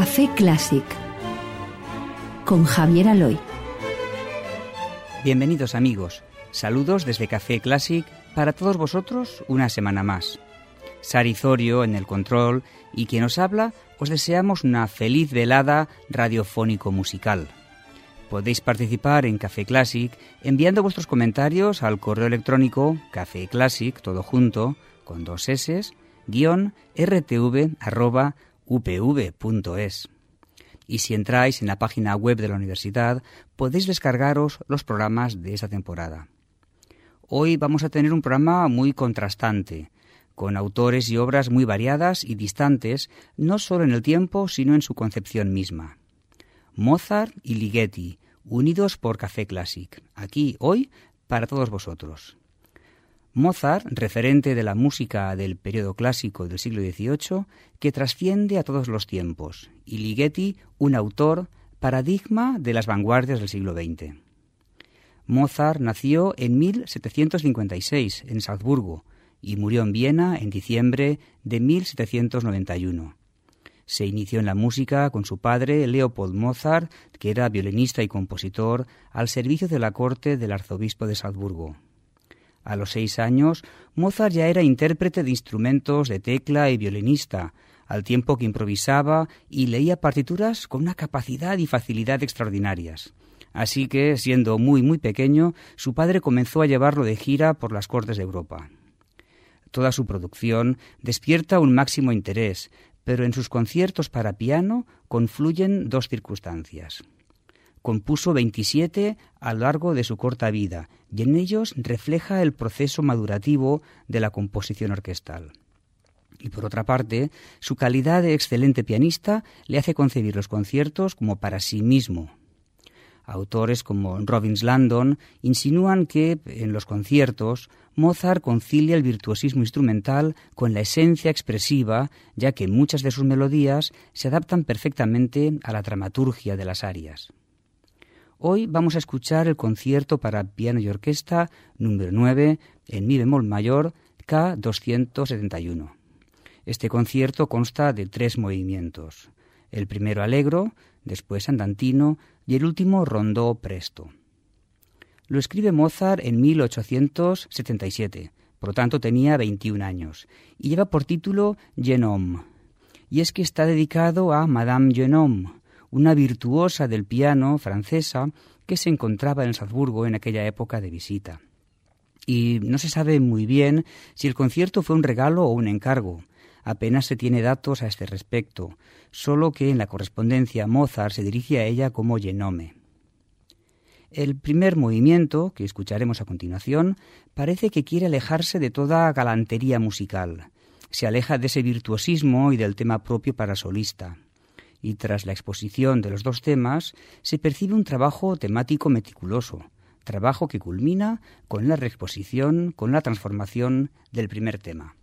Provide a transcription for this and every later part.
Café Clásic con Javier Aloy. Bienvenidos amigos, saludos desde Café Clásic para todos vosotros una semana más. Sari Zorio en el control y quien os habla, os deseamos una feliz velada radiofónico-musical. Podéis participar en Café Clásic enviando vuestros comentarios al correo electrónico cafeclásic, todo junto, con 2 s, @upv.es. Y si entráis en la página web de la universidad, podéis descargaros los programas de esta temporada. Hoy vamos a tener un programa muy contrastante, con autores y obras muy variadas y distantes, no solo en el tiempo, sino en su concepción misma. Mozart y Ligeti, unidos por Café Clásic, aquí, hoy, para todos vosotros. Mozart, referente de la música del periodo clásico del siglo XVIII, que trasciende a todos los tiempos, y Ligeti, un autor, paradigma de las vanguardias del siglo XX. Mozart nació en 1756 en Salzburgo y murió en Viena en diciembre de 1791. Se inició en la música con su padre, Leopold Mozart, que era violinista y compositor, al servicio de la corte del arzobispo de Salzburgo. A los 6 años, Mozart ya era intérprete de instrumentos de tecla y violinista, al tiempo que improvisaba y leía partituras con una capacidad y facilidad extraordinarias. Así que, siendo muy pequeño, su padre comenzó a llevarlo de gira por las cortes de Europa. Toda su producción despierta un máximo interés, pero en sus conciertos para piano confluyen 2 circunstancias. Compuso 27 a lo largo de su corta vida, y en ellos refleja el proceso madurativo de la composición orquestal. Y por otra parte, su calidad de excelente pianista le hace concebir los conciertos como para sí mismo. Autores como Robin Landon insinúan que, en los conciertos, Mozart concilia el virtuosismo instrumental con la esencia expresiva, ya que muchas de sus melodías se adaptan perfectamente a la dramaturgia de las arias. Hoy vamos a escuchar el concierto para piano y orquesta número 9 en mi bemol mayor K271. Este concierto consta de 3 movimientos. El primero allegro, después andantino y el último rondó presto. Lo escribe Mozart en 1877, por lo tanto tenía 21 años, y lleva por título Genome. Y es que está dedicado a Madame Genome, una virtuosa del piano francesa que se encontraba en Salzburgo en aquella época de visita. Y no se sabe muy bien si el concierto fue un regalo o un encargo. Apenas se tiene datos a este respecto, solo que en la correspondencia Mozart se dirige a ella como Genome. El primer movimiento, que escucharemos a continuación, parece que quiere alejarse de toda galantería musical. Se aleja de ese virtuosismo y del tema propio para solista. Y tras la exposición de los 2 temas, se percibe un trabajo temático meticuloso, trabajo que culmina con la reexposición, con la transformación del primer tema.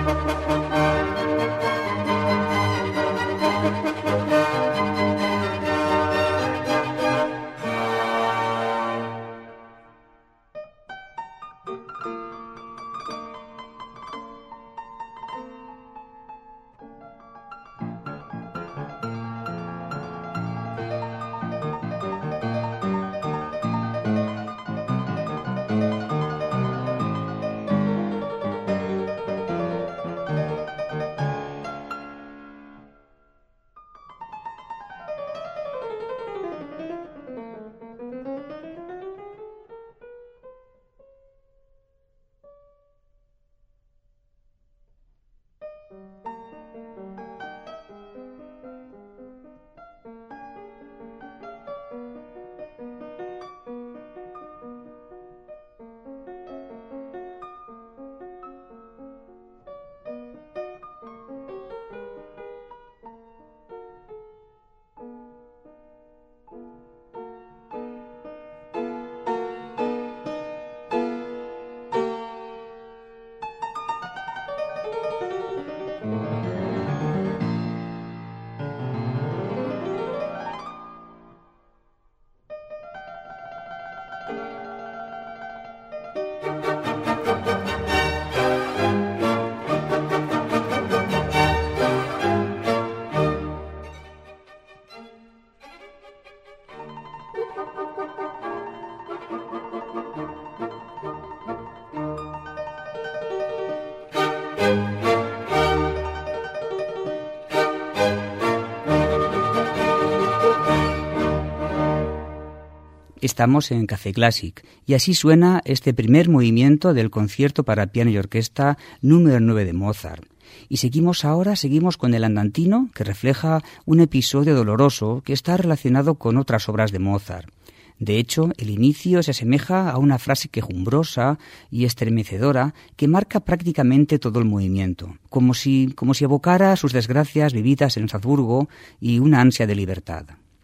Estamos en Café Clásic y así suena este primer movimiento del concierto para piano y orquesta número 9 de Mozart. Y seguimos con el andantino, que refleja un episodio doloroso que está relacionado con otras obras de Mozart. De hecho, el inicio se asemeja a una frase quejumbrosa y estremecedora que marca prácticamente todo el movimiento, como si evocara sus desgracias vividas en Salzburgo y una ansia de libertad.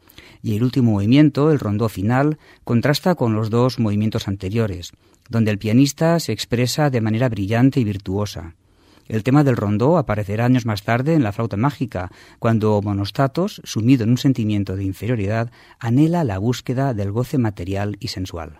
Y el último movimiento, el rondó final, contrasta con los dos movimientos anteriores, donde el pianista se expresa de manera brillante y virtuosa. El tema del rondó aparecerá años más tarde en La flauta mágica, cuando Monostatos, sumido en un sentimiento de inferioridad, anhela la búsqueda del goce material y sensual.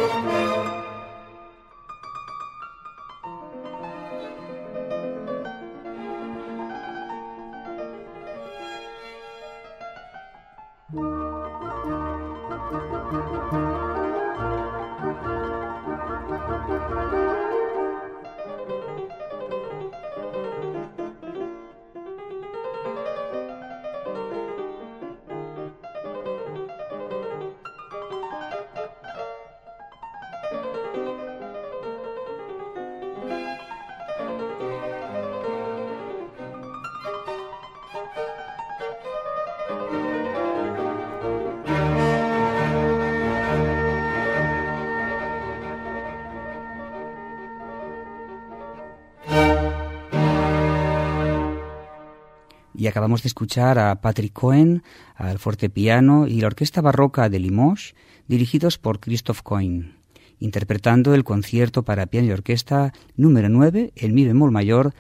Y acabamos de escuchar a Patrick Cohen al fortepiano y la Orquesta Barroca de Limoges, dirigidos por Christoph Cohen, interpretando el concierto para piano y orquesta número 9 en mi bemol mayor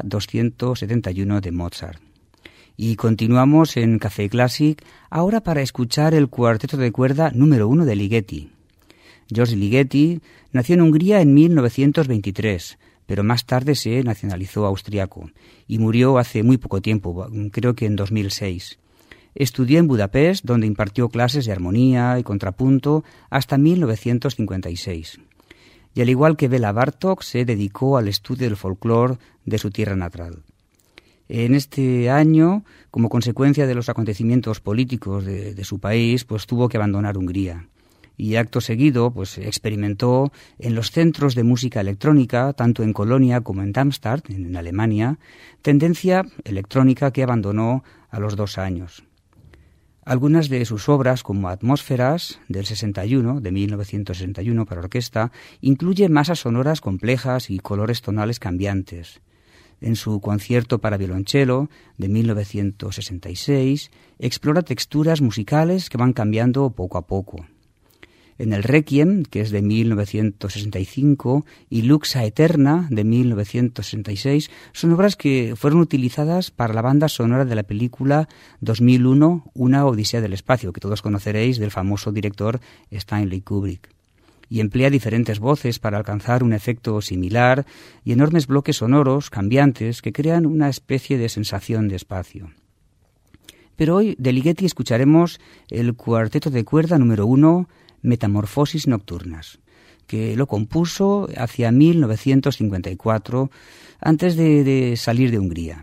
K271 de Mozart. Y continuamos en Café Classic, ahora para escuchar el cuarteto de cuerda número 1 de Ligeti. George Ligeti nació en Hungría en 1923, pero más tarde se nacionalizó austriaco y murió hace muy poco tiempo, creo que en 2006. Estudió en Budapest, donde impartió clases de armonía y contrapunto hasta 1956. Y al igual que Béla Bartók, se dedicó al estudio del folclore de su tierra natal. En este año, como consecuencia de los acontecimientos políticos de su país, pues tuvo que abandonar Hungría. Y acto seguido, pues experimentó en los centros de música electrónica, tanto en Colonia como en Darmstadt, en Alemania, tendencia electrónica que abandonó a los 2 años. Algunas de sus obras, como Atmósferas, del 61, de 1961 para orquesta, incluye masas sonoras complejas y colores tonales cambiantes. En su concierto para violonchelo, de 1966, explora texturas musicales que van cambiando poco a poco. En el Requiem, que es de 1965, y Lux Aeterna, de 1966, son obras que fueron utilizadas para la banda sonora de la película 2001, Una Odisea del Espacio, que todos conoceréis del famoso director Stanley Kubrick. Y emplea diferentes voces para alcanzar un efecto similar y enormes bloques sonoros cambiantes que crean una especie de sensación de espacio. Pero hoy de Ligeti escucharemos el cuarteto de cuerda número 1, Metamorfosis Nocturnas, que lo compuso hacia 1954, antes de salir de Hungría.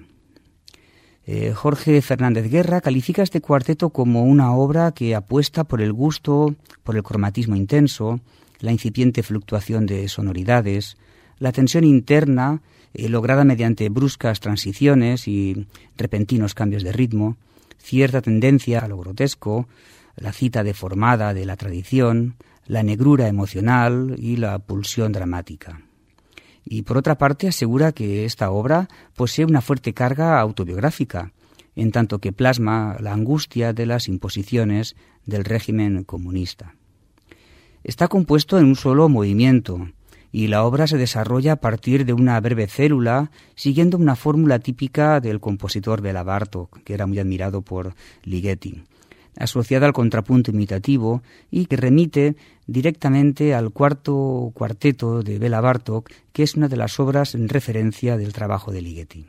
Jorge Fernández Guerra califica este cuarteto como una obra que apuesta por el gusto, por el cromatismo intenso, la incipiente fluctuación de sonoridades, la tensión interna lograda mediante bruscas transiciones y repentinos cambios de ritmo, cierta tendencia a lo grotesco, la cita deformada de la tradición, la negrura emocional y la pulsión dramática. Y por otra parte asegura que esta obra posee una fuerte carga autobiográfica, en tanto que plasma la angustia de las imposiciones del régimen comunista. Está compuesto en un solo movimiento, y la obra se desarrolla a partir de una breve célula, siguiendo una fórmula típica del compositor Béla Bartók, que era muy admirado por Ligeti, asociada al contrapunto imitativo y que remite directamente al cuarto cuarteto de Béla Bartók, que es una de las obras en referencia del trabajo de Ligeti.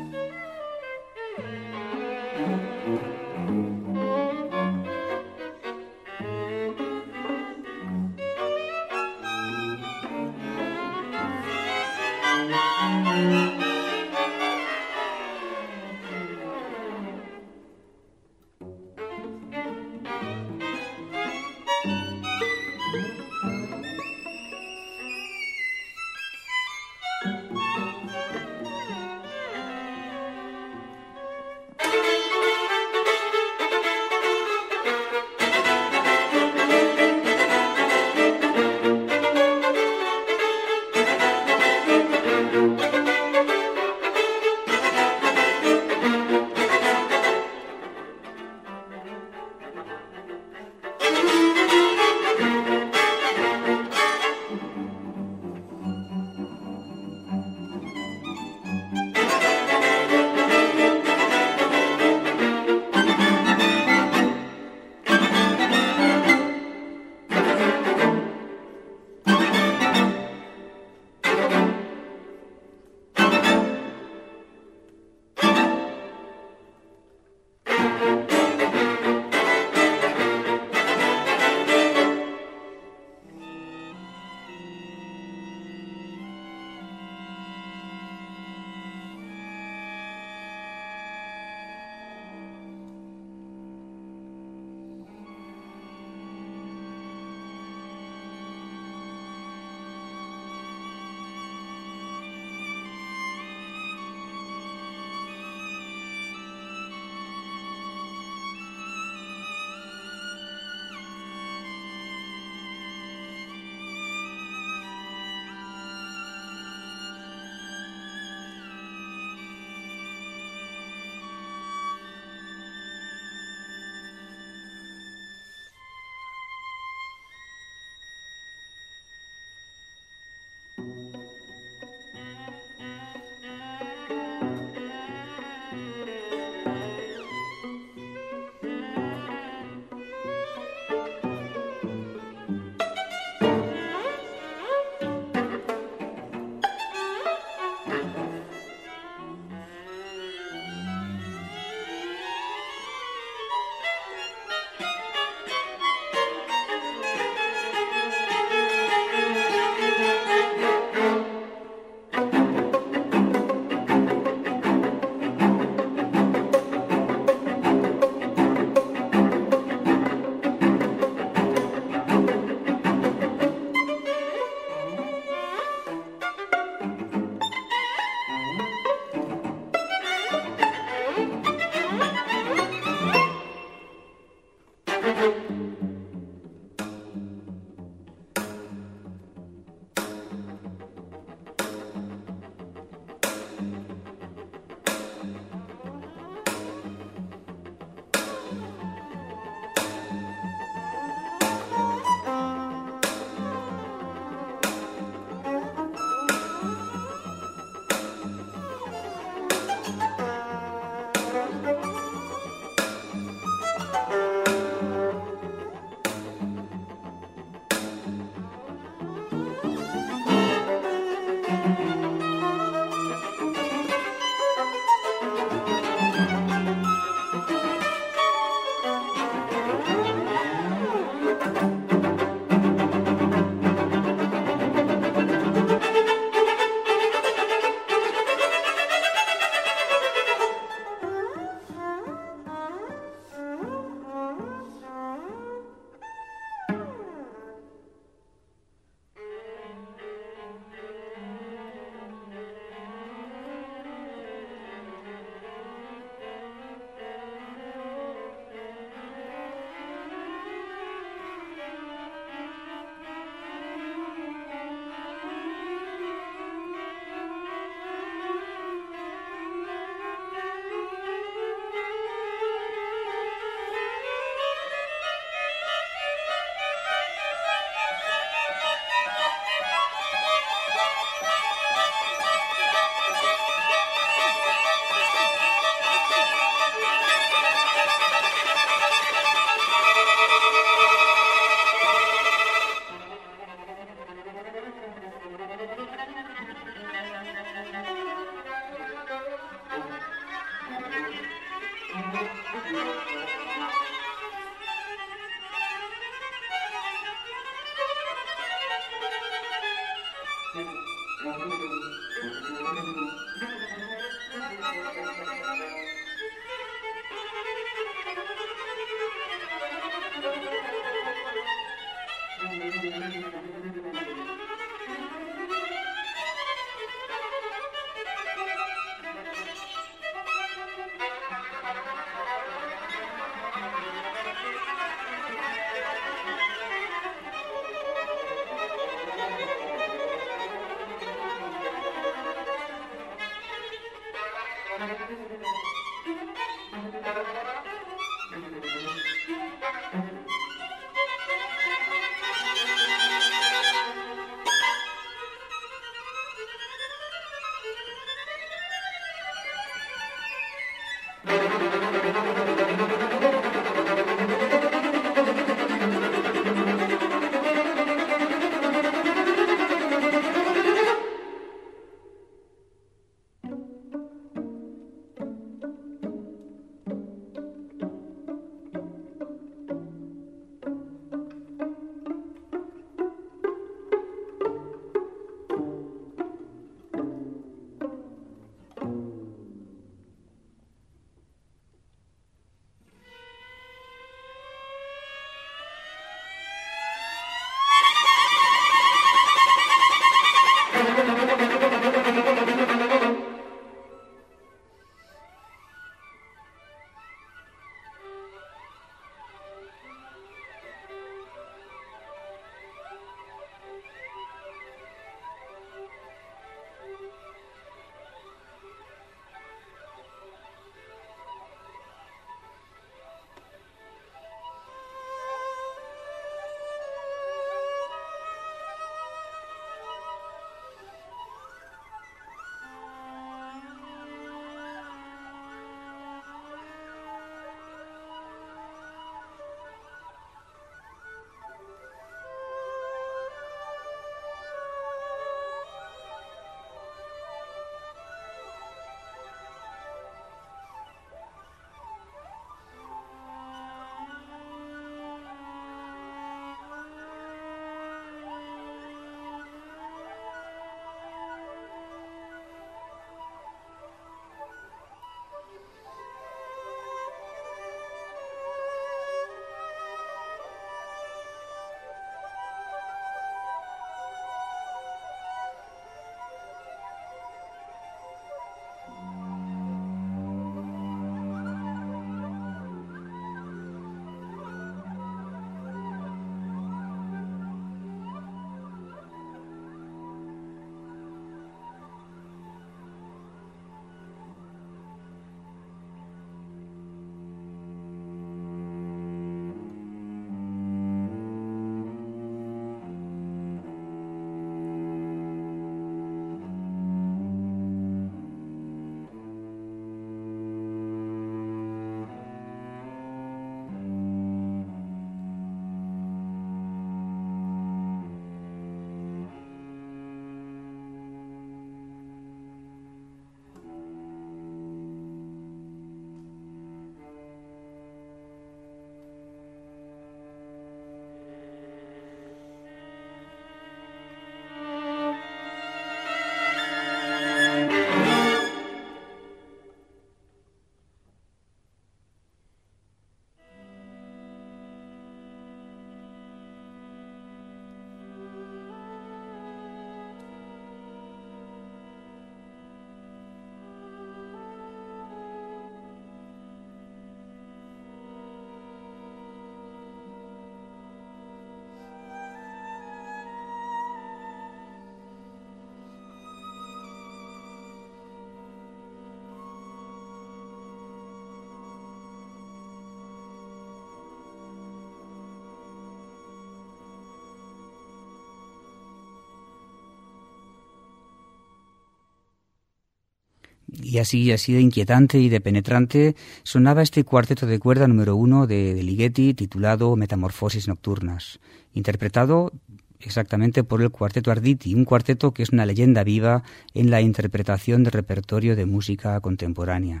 Y así de inquietante y de penetrante sonaba este cuarteto de cuerda número 1 de Ligeti, titulado Metamorfosis Nocturnas, interpretado exactamente por el Cuarteto Arditi, un cuarteto que es una leyenda viva en la interpretación del repertorio de música contemporánea.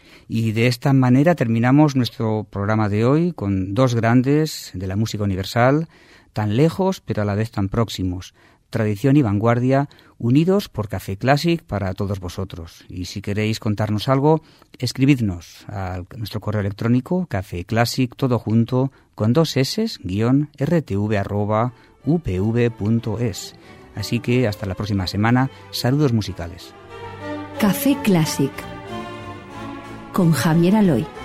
Y de esta manera terminamos nuestro programa de hoy con dos grandes de la música universal, tan lejos pero a la vez tan próximos, tradición y vanguardia, unidos por Café Classic para todos vosotros. Y si queréis contarnos algo, escribidnos a nuestro correo electrónico cafeclassic, todo junto, con 2 s, _rtv@upv.es. Así que hasta la próxima semana, saludos musicales. Café Classic con Javier Aloy.